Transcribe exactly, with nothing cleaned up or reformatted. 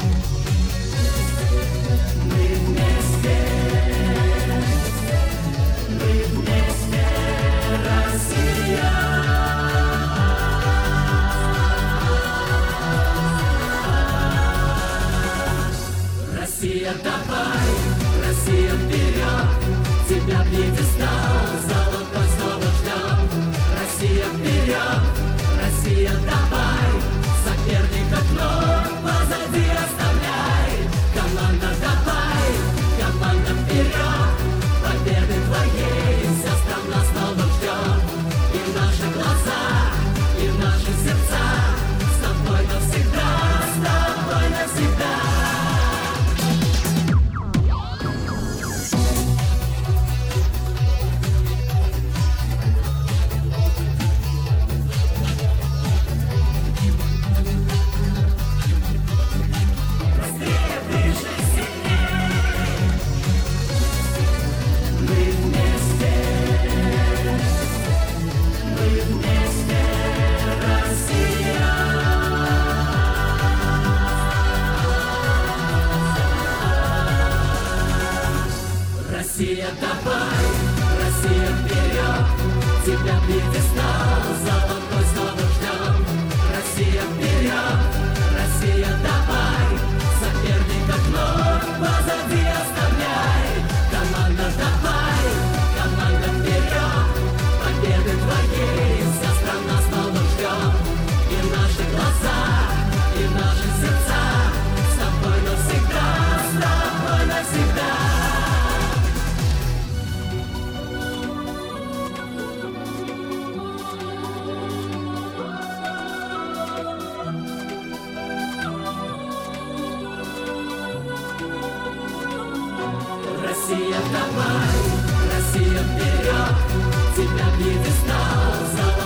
Мы вместе, мы вместе, Россия. Россия, давай, Россия, вперед, тебя пьедестал золотой снова ждем. Россия, вперед, Россия, давай, соперника вновь позади оставляй. Команда, давай, команда, вперед, победы твоей вся страна снова ждет. И в наших глазах, и в наших сердцах, с тобой навсегда, с тобой навсегда. Россия, давай, Россия, вперед, тебя пьедестал золотой снова ждем. Россия, вперед, Россия, давай, соперника вновь позади оставляй. Команда, давай, команда, вперед, победы твоей вся страна снова ждет. И в наших глазах, и в наших сердцах, с тобой навсегда, с тобой навсегда. Россия, давай, Россия, вперед, тебя пьедестал золотой.